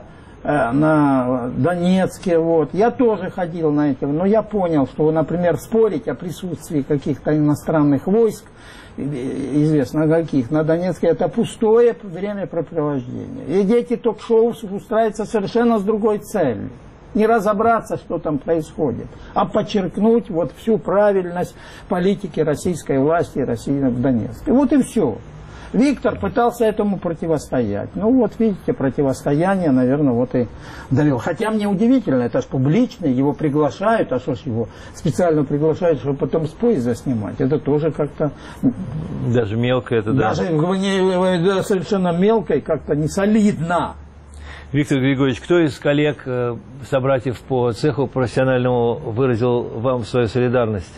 на Донецке, вот. Я тоже ходил на эти, но я понял, что, например, спорить о присутствии каких-то иностранных войск, известно каких, на Донецке, это пустое времяпрепровождение. И эти ток-шоу устраиваются совершенно с другой целью. Не разобраться, что там происходит, а подчеркнуть вот всю правильность политики российской власти и России в Донецке. Вот и все. Виктор пытался этому противостоять. Ну вот видите, противостояние, наверное, вот и довел. Хотя мне удивительно, это ж публично, его приглашают, а что ж его специально приглашают, чтобы потом с поезда снимать. Это тоже как-то... Даже мелко это, да. Даже не, совершенно мелко и как-то не солидно. Виктор Григорьевич, кто из коллег, собратьев по цеху профессиональному выразил вам свою солидарность?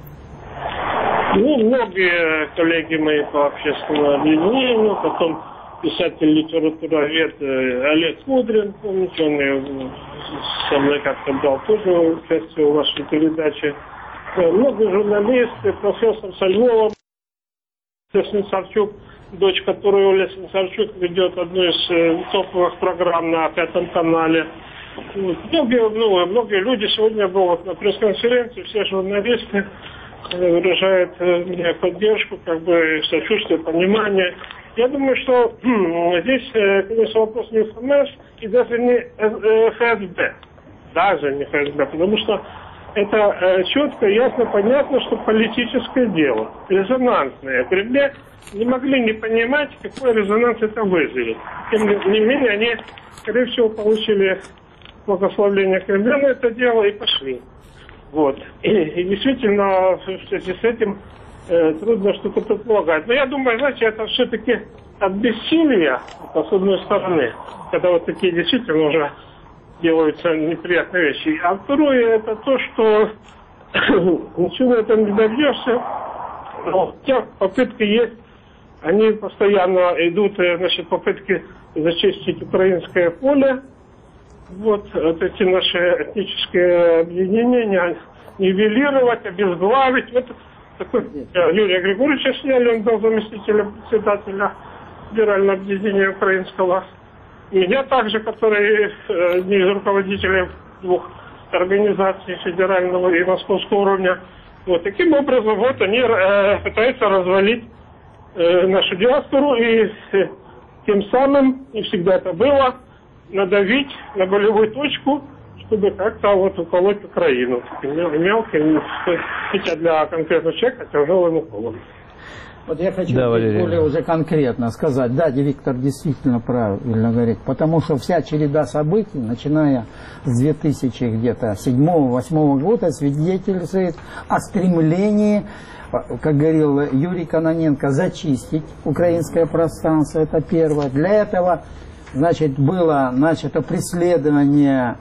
Ну, многие коллеги мои по общественному объединению, потом писатель-литературовед Олег Мудрин, помните, он со мной как-то брал тоже участие в вашей передаче. Много журналисты, профессор Сальвова, Сенсарчук, дочь которой Оля Сенсарчук ведет одну из топовых программ на Пятом канале. Вот. Многие, ну, многие люди сегодня были вот на пресс-конференции, все журналисты выражает мне поддержку, как бы сочувствие, понимание. Я думаю, что здесь, конечно, вопрос не ФМС и даже не ФСБ. Даже не ФСБ, потому что это четко, ясно, понятно, что политическое дело, резонансное. Кремле не могли не понимать, какой резонанс это вызовет. Тем не менее, они, скорее всего, получили благословение Кремля на это дело и пошли. Вот. И, и действительно, в связи с этим э, трудно что-то предполагать. Но я думаю, знаете, это все-таки от бессилия, с одной стороны, когда вот такие действительно уже делаются неприятные вещи. А второе, это то, что ничего этого не добьешься. Но те попытки есть, они постоянно идут, значит, попытки зачистить украинское поле. вот, вот эти наши этнические объединения нивелировать, обезглавить. Вот такой Юрия Григорьевича сняли, он был заместителем председателя федерального объединения украинского. Меня также, который э, не из руководителей двух организаций федерального и московского уровня. Вот таким образом вот они э, пытаются развалить э, нашу диаспору и э, тем самым, и всегда это было, надавить на болевую точку, чтобы как-то вот уколоть Украину. Мелким, хотя для конкретного человека тяжелым уколом. Вот я хочу да, более уже конкретно сказать. Да, Виктор действительно правильно говорит. Потому что вся череда событий, начиная с две тысячи где-то седьмого-восьмого года, свидетельствует о стремлении, как говорил Юрий Кононенко, зачистить украинское пространство. Это первое. Для этого, значит, было начато преследование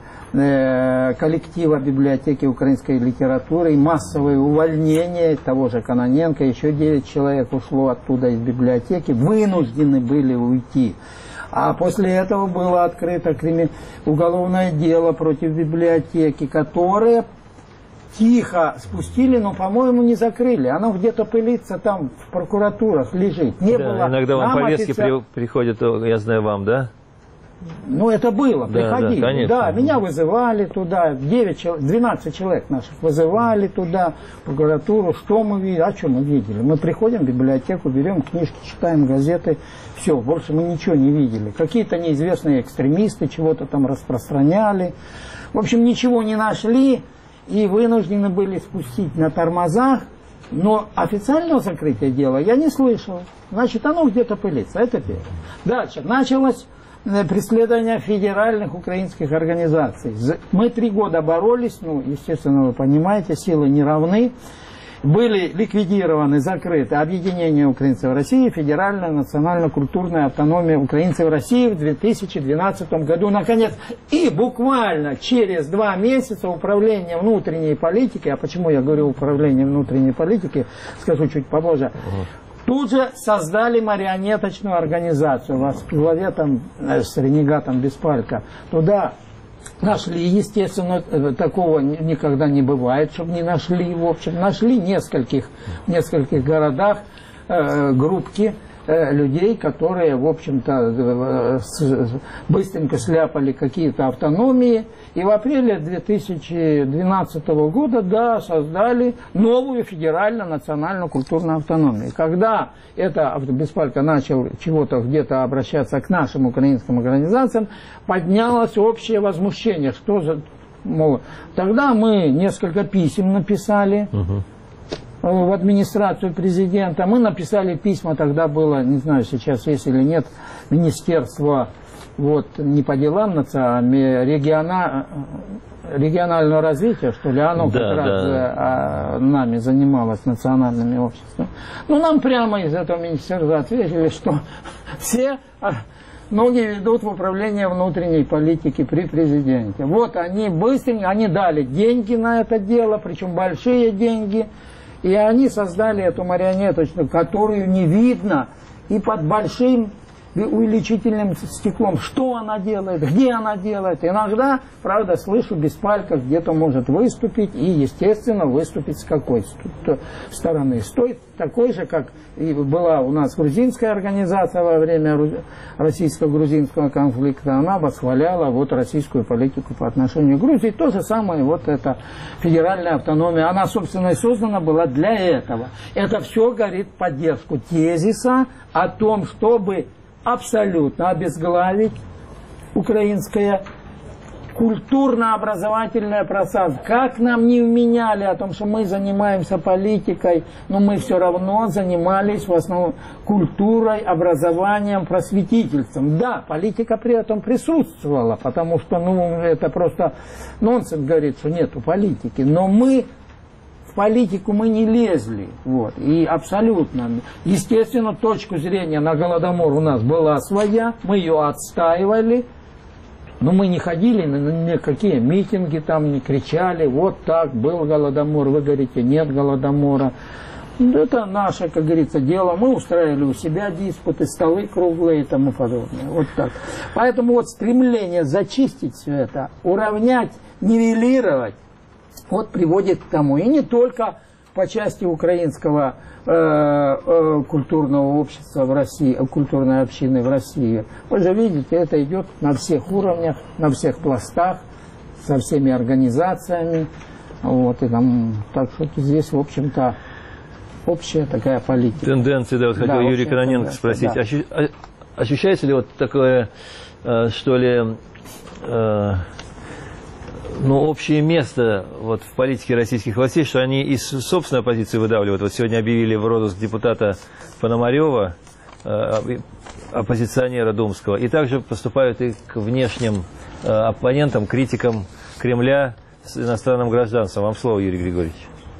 коллектива библиотеки украинской литературы и массовое увольнение того же Кононенко, еще девять человек ушло оттуда из библиотеки, вынуждены были уйти. А после этого было открыто уголовное дело против библиотеки, которое тихо спустили, но, по-моему, не закрыли. Оно где-то пылится там в прокуратурах, лежит. Не да, было. Иногда вам повестки офицер... при, приходят, я знаю, вам, да? Ну, это было, да, приходили. Да, конечно. Да, меня вызывали туда, девять, двенадцать человек наших вызывали туда, в прокуратуру. Что мы видели? А что мы видели? Мы приходим в библиотеку, берем книжки, читаем газеты, все, больше мы ничего не видели. Какие-то неизвестные экстремисты чего-то там распространяли. В общем, ничего не нашли и вынуждены были спустить на тормозах. Но официального закрытия дела я не слышал. Значит, оно где-то пылится. Это первое. Дальше. Началось преследование федеральных украинских организаций. Мы три года боролись, ну, естественно, вы понимаете, силы не равны. Были ликвидированы, закрыты объединение украинцев России, федеральная национально-культурная автономия украинцев России в две тысячи двенадцатом году, наконец. И буквально через два месяца управление внутренней политики, а почему я говорю управление внутренней политики, скажу чуть попозже, тут же создали марионеточную организацию, вас в главе там с ренегатом Беспалько. Туда нашли, естественно, такого никогда не бывает, чтобы не нашли, в общем, нашли нескольких, в нескольких городах э, группки э, людей, которые, в общем-то, э, быстренько сляпали какие-то автономии. И в апреле две тысячи двенадцатого года, да, создали новую федерально-национальную культурную автономию. Когда это Беспалько начал чего-то где-то обращаться к нашим украинским организациям, поднялось общее возмущение. Что за... Мол, тогда мы несколько писем написали угу. в администрацию президента. Мы написали письма, тогда было, не знаю, сейчас есть или нет, Министерство... Вот, не по делам национального, региона, регионального развития, что ли, оно да, как да. раз а, нами занималось, национальными обществами. Ну, нам прямо из этого министерства ответили, что все ноги ведут в управление внутренней политики при президенте. Вот они быстренько, они дали деньги на это дело, причем большие деньги, и они создали эту марионеточную, которую не видно, и под большим увеличительным стеклом, что она делает, где она делает. Иногда, правда, слышу, Беспалько где-то может выступить, и, естественно, выступить с какой стороны. С той, такой же, как и была у нас грузинская организация во время российско-грузинского конфликта, она восхваляла вот российскую политику по отношению к Грузии. То же самое вот эта федеральная автономия, она, собственно, и создана была для этого. Это все горит в поддержку тезиса о том, чтобы абсолютно обезглавить украинское культурно-образовательное пространство. Как нам не вменяли о том, что мы занимаемся политикой, но мы все равно занимались в основном культурой, образованием, просветительством. Да, политика при этом присутствовала, потому что ну, это просто нонсенс говорит, что нету политики. Но мы в политику мы не лезли. Вот, и абсолютно. Естественно, точку зрения на Голодомор у нас была своя, мы ее отстаивали. Но мы не ходили на никакие митинги, там не кричали, вот так, был Голодомор, вы говорите, нет Голодомора. Это наше, как говорится, дело. Мы устраивали у себя диспуты, столы круглые и тому подобное. Вот так. Поэтому вот стремление зачистить все это, уравнять, нивелировать, вот приводит к тому. И не только по части украинского э, э, культурного общества в России, культурной общины в России. Вы же видите, это идет на всех уровнях, на всех пластах, со всеми организациями. Вот, и там, так что здесь, в общем-то, общая такая политика. Тенденции, да, вот хотел да, Юрий Короненко спросить. Да. Ощу, ощущается ли вот такое, э, что ли, э, ну, общее место вот в политике российских властей, что они из собственной оппозиции выдавливают? Вот сегодня объявили в розыск депутата Пономарева, э, оппозиционера думского, и также поступают и к внешним э, оппонентам, критикам Кремля с иностранным гражданством. Вам слово, Юрий Григорьевич.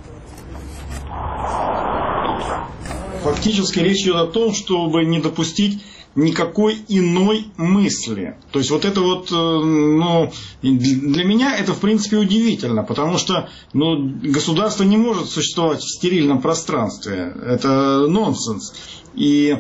Фактически речь идет о том, чтобы не допустить никакой иной мысли. То есть вот это вот, ну, для меня это в принципе удивительно, потому что, ну, государство не может существовать в стерильном пространстве. Это нонсенс. И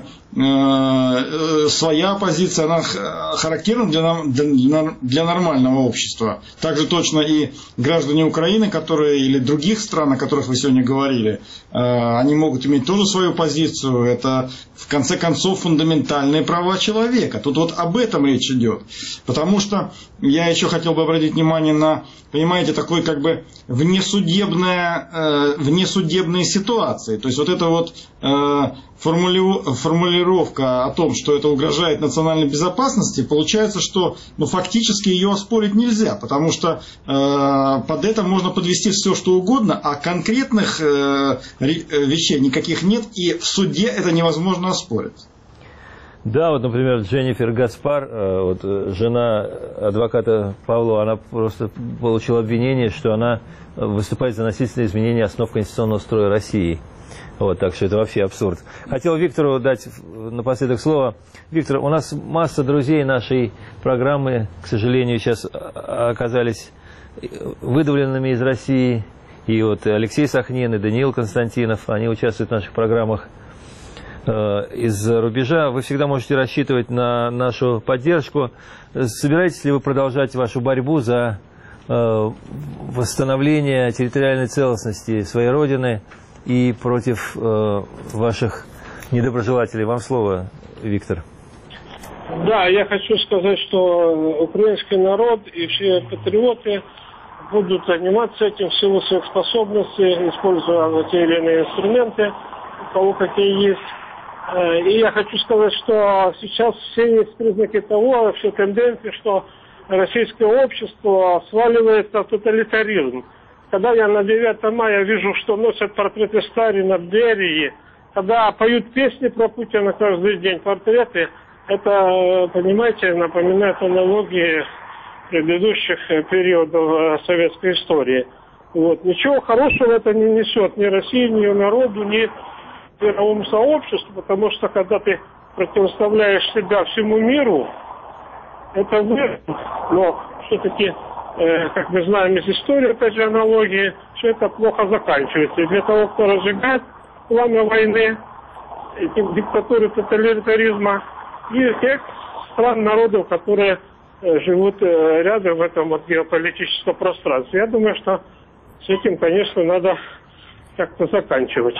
э, своя позиция, она характерна для, для, для нормального общества. Также точно и граждане Украины, которые, или других стран, о которых вы сегодня говорили, э, они могут иметь тоже свою позицию. Это, в конце концов, фундаментальные права человека. Тут вот об этом речь идет. Потому что я еще хотел бы обратить внимание на, понимаете, такой как бы внесудебная, э, внесудебные ситуации. То есть вот это вот э, формулировка о том, что это угрожает национальной безопасности, получается, что, ну, фактически ее оспорить нельзя, потому что э, под это можно подвести все, что угодно, а конкретных э, вещей никаких нет, и в суде это невозможно оспорить. Да, вот, например, Дженнифер Гаспар, вот, жена адвоката Павлова, она просто получила обвинение, что она выступает за насильственное изменение основ конституционного строя России. Вот, так что это вообще абсурд. Хотел Виктору дать напоследок слово. Виктор, у нас масса друзей нашей программы, к сожалению, сейчас оказались выдавленными из России. И вот Алексей Сахнин, и Даниил Константинов, они участвуют в наших программах из-за рубежа. Вы всегда можете рассчитывать на нашу поддержку. Собираетесь ли вы продолжать вашу борьбу за восстановление территориальной целостности своей родины и против э, ваших недоброжелателей? Вам слово, Виктор. Да, я хочу сказать, что украинский народ и все патриоты будут заниматься этим в силу своих способностей, используя те или иные инструменты, у кого какие есть. И я хочу сказать, что сейчас все есть признаки того, все тенденции, что российское общество сваливается в тоталитаризм. Когда я на девятое мая вижу, что носят портреты Сталина в Берии, когда поют песни про Путина каждый день, портреты, это, понимаете, напоминает аналогии предыдущих периодов советской истории. Вот. Ничего хорошего это не несет ни России, ни ее народу, ни мировому сообществу, потому что когда ты противоставляешь себя всему миру, это выгодно, но все-таки, э, как мы знаем из истории, опять же, аналогии, все это плохо заканчивается. И для того, кто разжигает пламя войны, диктатуры тоталитаризма, и тех стран, народов, которые э, живут э, рядом в этом вот геополитическом пространстве. Я думаю, что с этим, конечно, надо как-то заканчивать.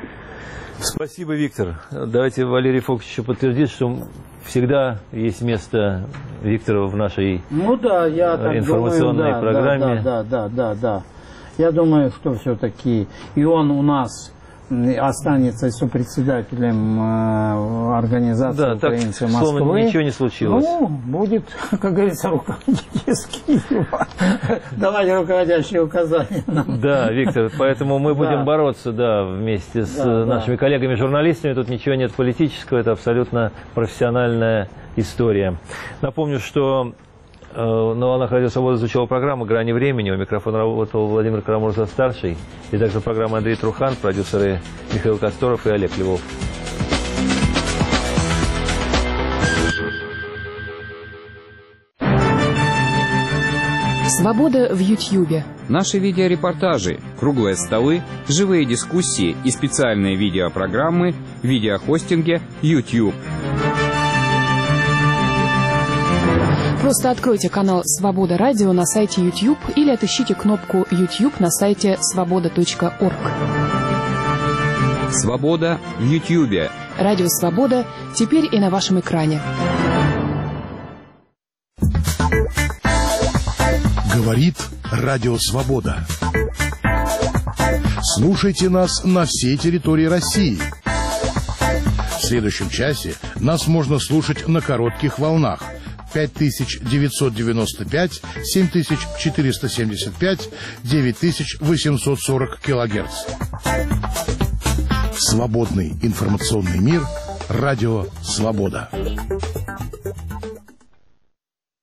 Спасибо, Виктор. Давайте Валерий Фоксович еще подтвердит, что всегда есть место Виктору в нашей ну, да, я так информационной думаю, да, программе. Да, да, да, да, да. Я думаю, что все-таки и он у нас останется сопредседателем э, организации да, украинцев так, Москвы. Словно ничего не случилось. Ну, будет, как говорится, руководить из Киева. Давайте руководящие указания нам. Да, Виктор, поэтому мы будем да. бороться, да, вместе с да, нашими да. коллегами-журналистами. Тут ничего нет политического, это абсолютно профессиональная история. Напомню, что на волнах Радио Свобода звучала программа «Грани времени». У микрофона работал Владимир Карамурза-старший. И также программа Андрей Трухан, продюсеры Михаил Косторов и Олег Львов. Свобода в Ютьюбе. Наши видеорепортажи, круглые столы, живые дискуссии и специальные видеопрограммы в видеохостинге YouTube. Просто откройте канал «Свобода Радио» на сайте YouTube или отыщите кнопку YouTube на сайте свобода точка орг. Свобода в Ютьюбе. Радио «Свобода» теперь и на вашем экране. Говорит Радио Свобода. Слушайте нас на всей территории России. В следующем часе нас можно слушать на коротких волнах пять тысяч девятьсот девяносто пять, семь тысяч четыреста семьдесят пять, девять тысяч восемьсот сорок килогерц. Свободный информационный мир. Радио Свобода.